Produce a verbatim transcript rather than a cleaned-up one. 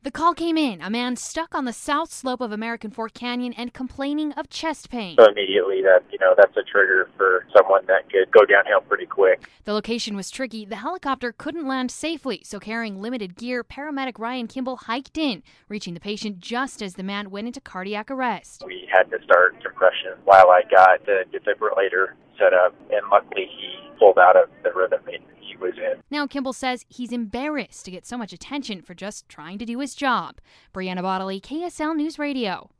The call came in, a man stuck on the south slope of American Fork Canyon and complaining of chest pain. So immediately that, you know, that's a trigger for someone that could go downhill pretty quick. The location was tricky. The helicopter couldn't land safely, so carrying limited gear, paramedic Ryan Kimball hiked in, reaching the patient just as the man went into cardiac arrest. We had to start compression while I got the defibrillator set up, and luckily he pulled out of the rhythm he was in. Now Kimball says he's embarrassed to get so much attention for just trying to do his job. Brianna Bodley, K S L News Radio.